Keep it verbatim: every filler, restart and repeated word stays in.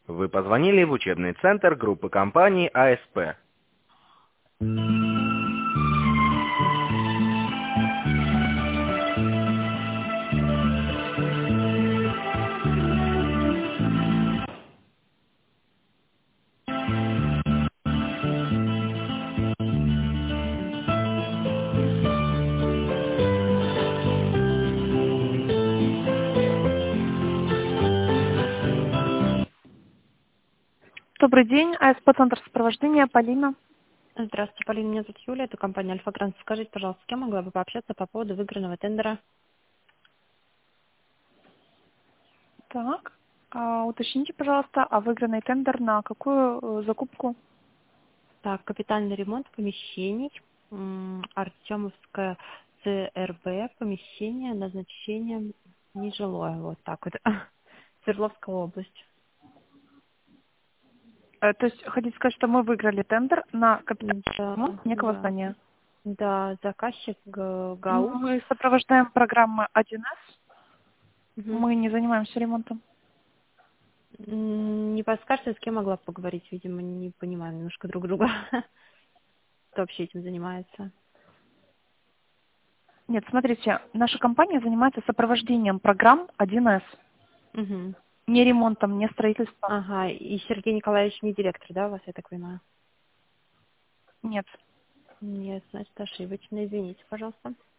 Вы позвонили в учебный центр группы компаний АСП. Добрый день, АСП-центр сопровождения, Полина. Здравствуйте, Полина, меня зовут Юлия, это компания Альфа Грант. Скажите, пожалуйста, с кем могла бы пообщаться по поводу выигранного тендера? Так, а, уточните, пожалуйста, а выигранный тендер на какую э, закупку? Так, капитальный ремонт помещений, м, Артемовская ЦРБ, помещение, назначение нежилое, вот так вот, Свердловская область. Э, то есть хотите сказать, что мы выиграли тендер на капитальный Да, ремонт некого да, здания? да, заказчик Г- ГАУ. Мы сопровождаем программы один эс, Мгм. мы не занимаемся ремонтом. М, Не подскажете, с кем могла поговорить? Видимо, не понимаем немножко друг друга. Кто вообще этим занимается? Нет, смотрите, наша компания занимается сопровождением программ один эс, Мгм. не ремонтом, не строительством. Ага, и Сергей Николаевич не директор, да, у вас, я так понимаю? Нет. Нет, значит, ошибочно. Извините, пожалуйста.